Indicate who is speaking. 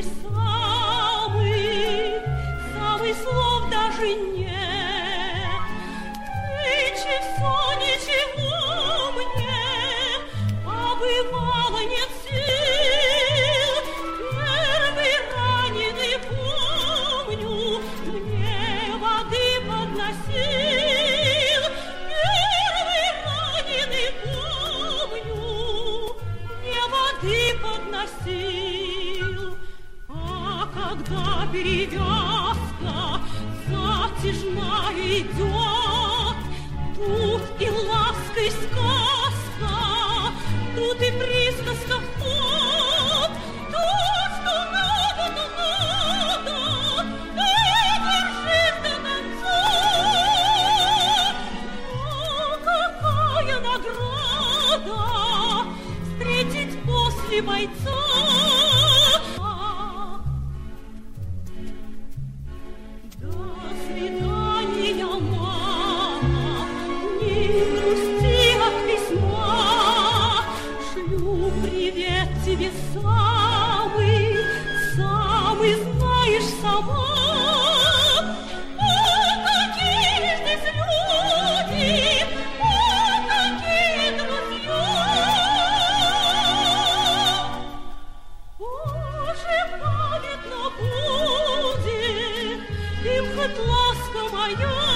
Speaker 1: самый, самый слов даже нет. Ничего мне, а бывало нет сил. Первый раненый, помню, мне воды подносил. Первый раненый, помню, мне воды подносил. А когда перевязка затяжная идет, тут и ласка, и сказка, тут и присказка в ход, тут что надо, то надо, и держись до конца. Но какая награда встретить после бойца! До свидания, мама, не грусти от письма. Шлю привет тебе самый, самый, знаешь сама. О, какие здесь люди, о, какие друзья! Боже, памятна будет им хоть ласка моя.